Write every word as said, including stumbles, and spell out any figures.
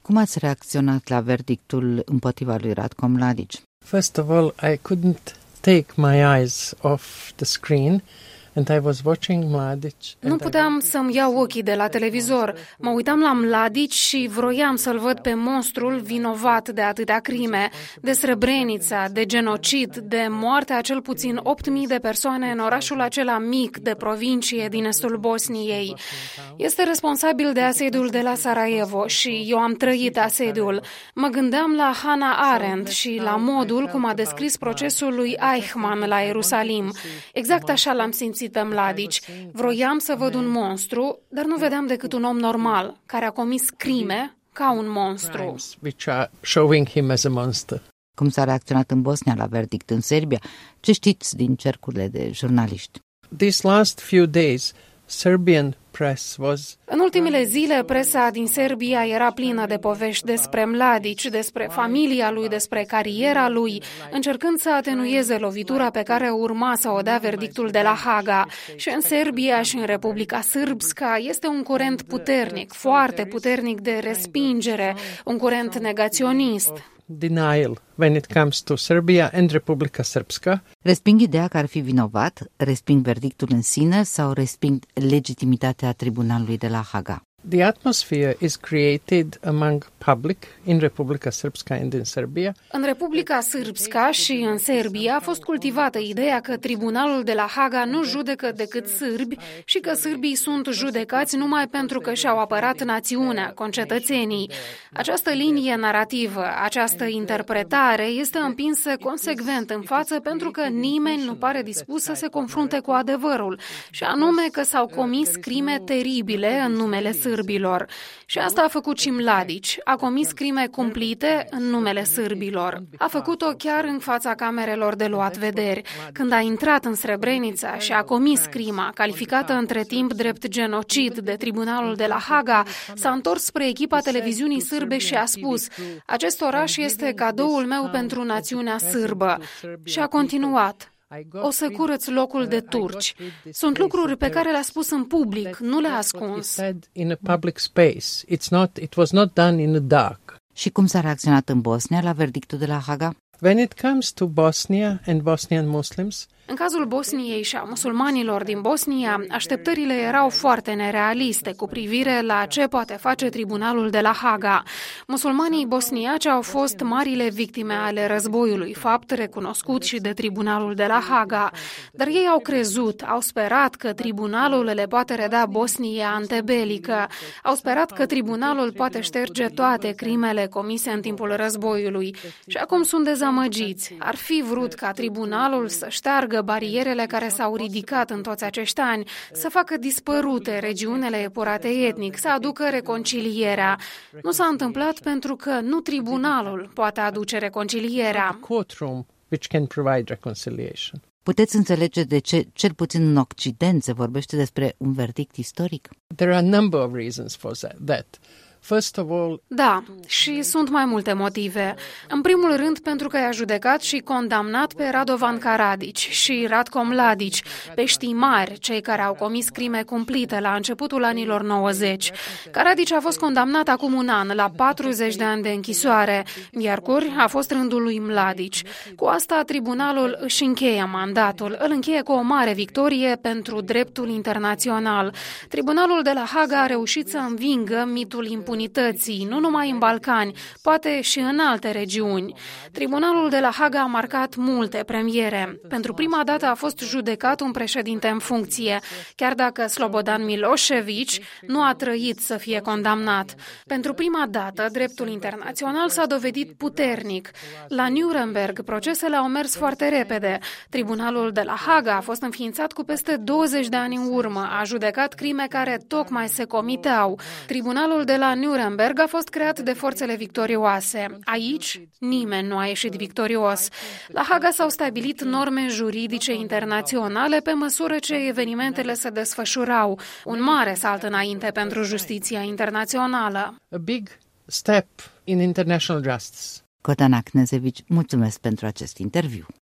Cum ați reacționat la verdictul împotriva lui Ratko Mladic? First of all, I couldn't take my eyes off the screen. And I was watching Mladic. Nu puteam să-mi iau ochii de la televizor. Mă uitam la Mladic și vroiam să-l văd pe monstrul vinovat de atâtea crime, de Srebrenica, de genocid, de moartea a cel puțin opt mii de persoane în orașul acela mic de provincie din estul Bosniei. Este responsabil de asediul de la Sarajevo și eu am trăit asediul. Mă gândeam la Hannah Arendt și la modul cum a descris procesul lui Eichmann la Ierusalim. Exact așa l-am simțit pe Mladic. Vroiam să văd un monstru, dar nu vedeam decât un om normal, care a comis crime ca un monstru. Cum s-a reacționat în Bosnia la verdict în Serbia? Ce știți din cercurile de jurnaliști? These last few days, Serbian press was... În ultimele zile, presa din Serbia era plină de povești despre Mladic, despre familia lui, despre cariera lui, încercând să atenueze lovitura pe care urma să o dea verdictul de la Haga. Și în Serbia și în Republica Srpska este un curent puternic, foarte puternic de respingere, un curent negaționist. Denial when it comes to Serbia and Republica Srpska. Resping ideea că ar fi vinovat, resping verdictul în sine sau resping legitimitatea tribunalului de la Haga? The atmosphere is created among public in Republica Srpska and in Serbia. În Republica Srpska și în Serbia a fost cultivată ideea că tribunalul de la Haga nu judecă decât sârbi și că sârbii sunt judecați numai pentru că și-au apărat națiunea, concetățenii. Această linie narrativă, această interpretare este împinsă consecvent în față pentru că nimeni nu pare dispus să se confrunte cu adevărul, și anume că s-au comis crime teribile în numele sârbilor. Și asta a făcut și Mladic. A comis crime cumplite în numele sârbilor. A făcut-o chiar în fața camerelor de luat vederi. Când a intrat în Srebrenica și a comis crima, calificată între timp drept genocid de tribunalul de la Haga, s-a întors spre echipa televiziunii sârbe și a spus: acest oraș este cadoul meu pentru națiunea sârbă. Și a continuat: o să curăț locul de turci. Sunt lucruri pe care le-a spus în public, nu le-a ascuns. Și cum s-a reacționat în Bosnia la verdictul de la Haga? When it comes to Bosnia and Bosnian Muslims, în cazul Bosniei și a musulmanilor din Bosnia, așteptările erau foarte nerealiste cu privire la ce poate face tribunalul de la Haga. Musulmanii bosniaci au fost marile victime ale războiului, fapt recunoscut și de tribunalul de la Haga. Dar ei au crezut, au sperat că tribunalul le poate reda Bosnia antebelică, au sperat că tribunalul poate șterge toate crimele comise în timpul războiului. Și acum sunt dezamăgiți. Ar fi vrut ca tribunalul să șteargă barierele care s-au ridicat în toți acești ani, să facă dispărute regiunile epurate etnic, să aducă reconcilierea. Nu s-a întâmplat pentru că nu tribunalul poate aduce reconcilierea. Puteți înțelege de ce, cel puțin în Occident, se vorbește despre un verdict istoric? There are a number of reasons for that. First of all, da, și sunt mai multe motive. În primul rând pentru că i-a judecat și condamnat pe Radovan Karadzic și Ratko Mladic, peștii mari, cei care au comis crime cumplite la începutul anilor nouăzeci. Karadzic a fost condamnat acum un an la patruzeci de ani de închisoare. Miercuri a fost rândul lui Mladic. Cu asta tribunalul își încheie mandatul, îl încheie cu o mare victorie pentru dreptul internațional. Tribunalul de la Haga a reușit să învingă mitul impunității, nu numai în Balcani, poate și în alte regiuni. Tribunalul de la Haga a marcat multe premiere. Pentru prima dată a fost judecat un președinte în funcție, chiar dacă Slobodan Milošević nu a trăit să fie condamnat. Pentru prima dată, dreptul internațional s-a dovedit puternic. La Nuremberg, procesele au mers foarte repede. Tribunalul de la Haga a fost înființat cu peste douăzeci de ani în urmă, a judecat crime care tocmai se comiteau. Tribunalul de la Nuremberg a fost creat de forțele victorioase. Aici, nimeni nu a ieșit victorios. La Haga s-au stabilit norme juridice internaționale pe măsură ce evenimentele se desfășurau. Un mare salt înainte pentru justiția internațională. A big step in international justice. Gordana Knežević, mulțumesc pentru acest interviu.